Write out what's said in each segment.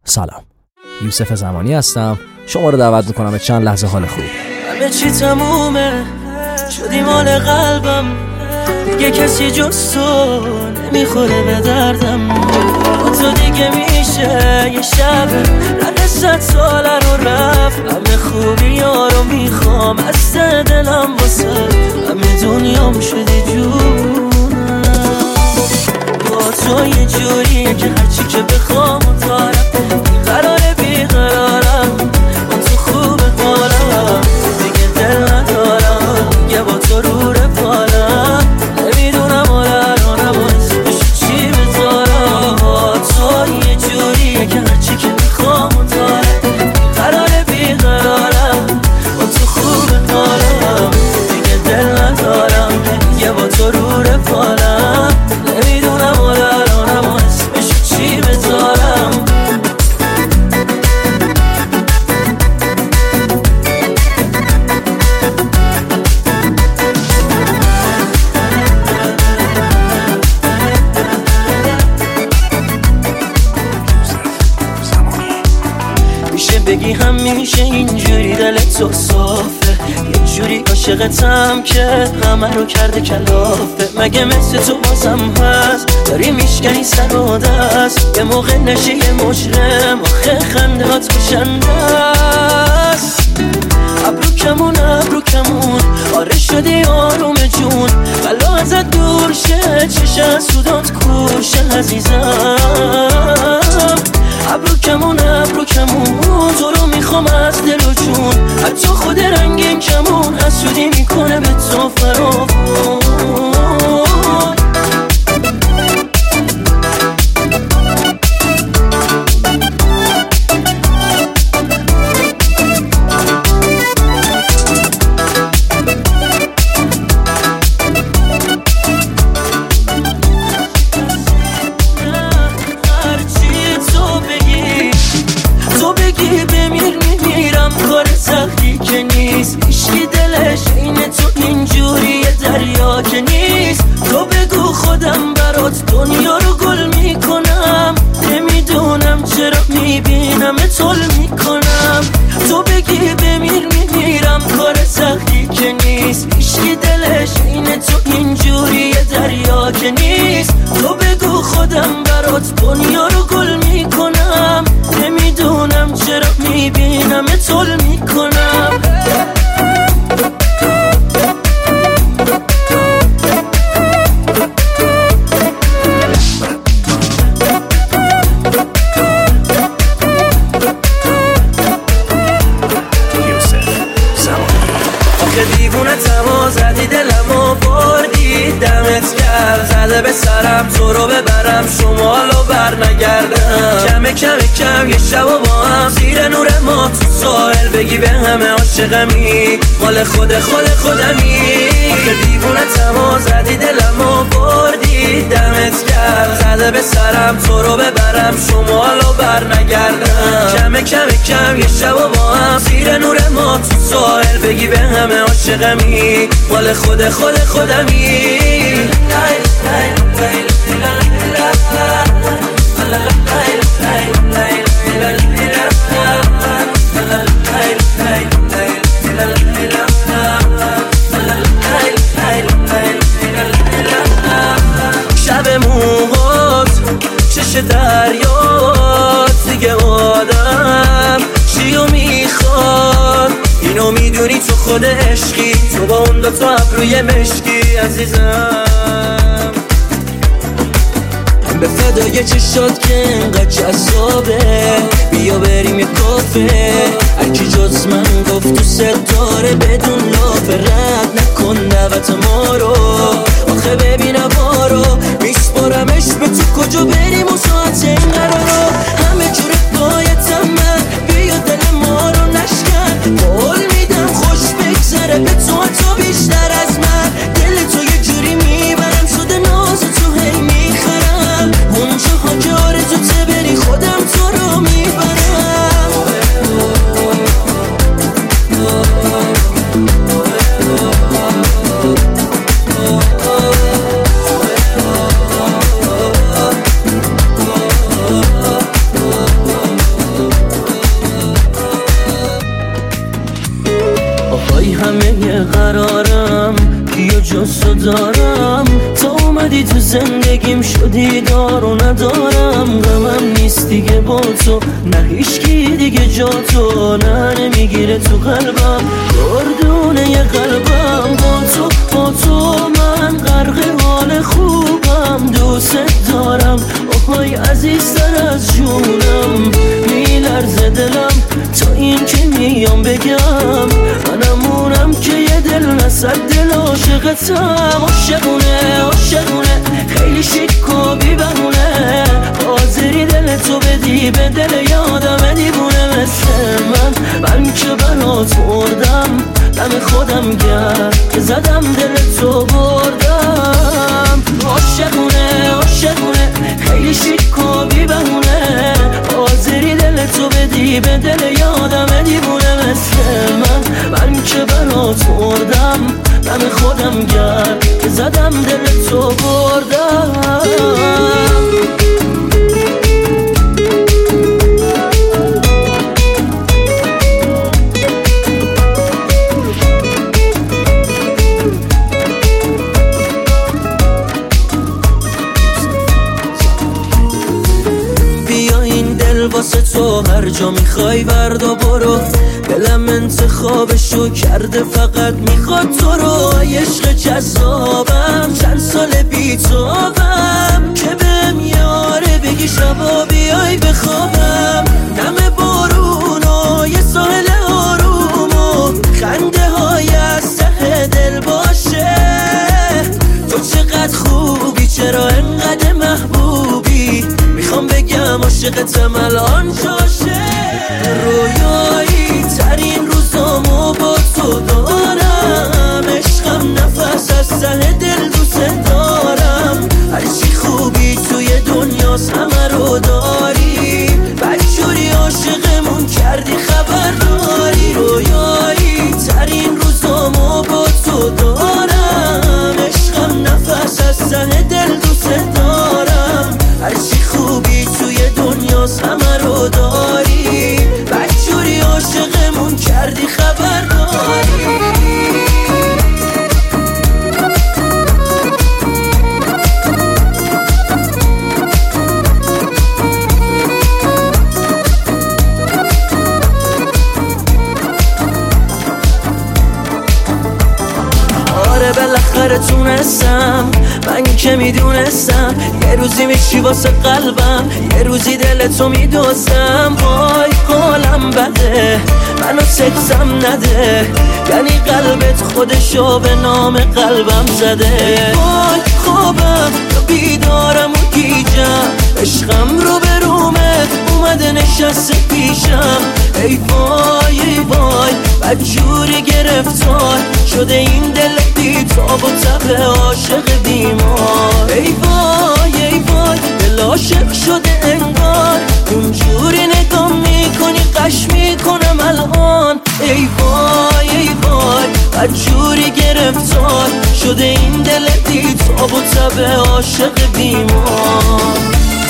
سلام، یوسف زمانی هستم. شما رو دعوت میکنم به چند لحظه حال خوب. همه چی تمومه، شدی مال قلبم، دیگه کسی جز تو نمیخوره به دردم. با تو دیگه میشه یه شب رد 100 ساله رو رفت. همه خوبی ها رو میخوام از دلم واسه همه دنیام شدی جونم. با تو یه جوریه که هرچی که بخوام و دارم قراره بیقرارم. با تو خوب حالم دیگه دل ندارم، دیگه با تو رو رفالم. نمیدونم الانم اسمش چی بذارم. با تو یه جوریه که هرچی که بخوام و دارم قراره بیقرارم. با تو خوب حالم دیگه دل ندارم، دیگه با تو رو رفالم. نمیدونم الانم اسمش چی بذارم. میشه بگی همیشه اینجوری دلت تو صافه، یه جوری عاشقتم که همه رو کرده کلافه. مگه مثل تو بازم هست داری میشکنی سر و دست؟ یه موقع نشی یه مجرم، آخه خنده هات کشنده است. ابرو کمون آره شدی آروم جون، بلا ازت دور شه، چشم سودات کوشه عزیزم. ابرو کمون تو رو میخوام از دل و جون، حتی خود رنگین کمون حسودی میکنه به تو فراوون. بمیرم کار سختی که نیست، هیچکی دلش این تو اینجوری دریا که نیست. تو بگو خودم برات دنیا رو گل میکنم، نمیدونم چرا میبینم تول میکنم. تو بگی بمیرم کار سختی که نیست، هیچکی دلش این تو اینجوری دریا که نیست. تو بگو خودم برات دنیا رو گل میکنم، نمیدونم چرا میبینم تول میکنم. آخه دیوونه تما زدی دلمو بردی، دمت گرم زده به سرم تو رو ببرم شمالو بر نگردم. کم یه شب و با هم زیر نور ما تو ساحل بگی به همه عاشقمی، مال خودمی. آخه دیوونه تما زدی دلمو بردی، دمت گرم زده به سرم تو رو ببرم شمالو بر نگردم. کم یه شب و با هم زیر نور ما تو ساحل بگی به همه عاشقمی، مال خودمی. شب موهات چش دریات دیگه آدم چیو میخواد؟ اینو میدونی تو خود عشقی، تو با اون دوتا ابروی مشکی عزیزم. به فدای چشات که انقدر جذابه، بیا بریم یه کافه. هرکی جز من گفت تو ستاره بدون لافه، رد نکن دعوت ما رو. آخه ببین بارو میسپارمش به تو، کجا بریم و ساعت این قرارو. همه جوره بایدم من، بیا دل ما رو نشکن. قول میدم خوش بگذره به تو بیشتر از من. دل تو یه جوری میبرم شده ناز تو هی میخرم. اونجاها که آرزوته بری خودم تو رو میبرم. نمیگذارم. تا اومدی تو زندگیم شدی دار و ندارم. غمم نیست دیگه با تو، نه هیچکی دیگه جا تو، نه نمیگیره تو قلبم گردونه یه قلبم. با تو من غرق حال خوبم، دوست دارم اوهای عزیزتر از جونم. میلرزه دلم تا این که میام بگم، منمونم که یه دل نصد دل عاشقتم. عاشقونه خیلی شیک و بی بهونه، حاضری دل تو بدی به دل یادم دیوونه مثل من که برات مردم. دم خودم گرد که زدم دل تو بردم. عاشقونه خیلی شیک و بی بهونه، حاضری دل تو بدی به دل یادم دیوونه مثل من که برات مردم. دم خودم گرد که زدم دل تو بردم. واسه تو هر جا میخوای وردا برو، دلم انتخابشو کرده فقط میخواد تو رو. عشق جذابم چند سال بیتابم، که بهم یاره بگی شبا بیای بخوابم. نم بارون و یه ساحل آروم و خنده های از ته دل باشه. تو چقدر خوبی، چرا انقدر محبوبی، میخوام بگم عاشقتم الان جاشه. رویایی ترین روزامو با تو دارم، عشقم نفس از ته دل دوست دارم. هرچی خوبی توی دنیاست همه رو داری، بدجوری عاشقمون کردی خبر داری. رویایی ترین روزامو با تو دارم، عشقم نفس از ته دل دوست دارم. هرچی خوبی توی دنیاست همه رو داری، بدجوری عاشقمون کردی خبر داری. بالاخره تونستم، من که میدونستم یه روزی میشی واسه قلبم، یه روزی دلتو میدوزم. وای حالم بده، منو سکسم نده، یعنی قلبت خودشو به نام قلبم زده. وای خوابم یا بیدارم و گیجم، عشقم رو به رومه اومده نشسته پیشم. ای وای ای وای بدجوری گرفتار شده این دل بیتاب و تب عاشق بیمار. ای وای ای وای دل عاشق شده انگار، اونجوری نگاه میکنی قش میکنم الان. ای وای ای وای بدجوری گرفتار شده این دل بیتاب و تب عاشق بیمار.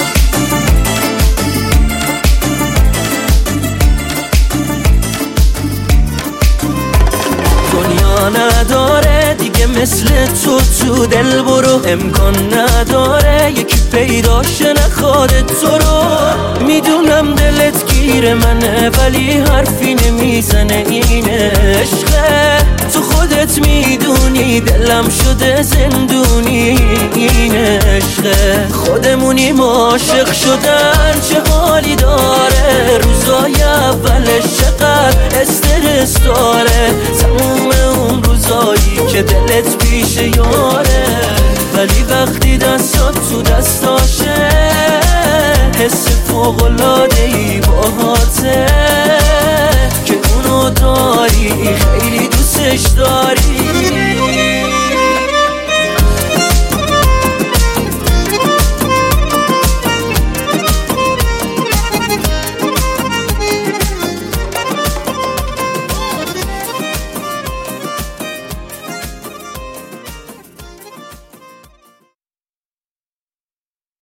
نداره دیگه مثل تو دل برو، امکان نداره یکی پیداش نخواد تو رو. میدونم دلت گیر منه ولی حرفی نمیزنه، این عشقه تو خودت میدونی دلم شده زندونی. این عشقه خودمونیم عاشق شدن چه حالی داره، روزای اولش چقدر استرس داره، تموم اون روزایی که دلت پیش یاره، ولی وقتی دستات تو دستاشه حس فوق‌العاده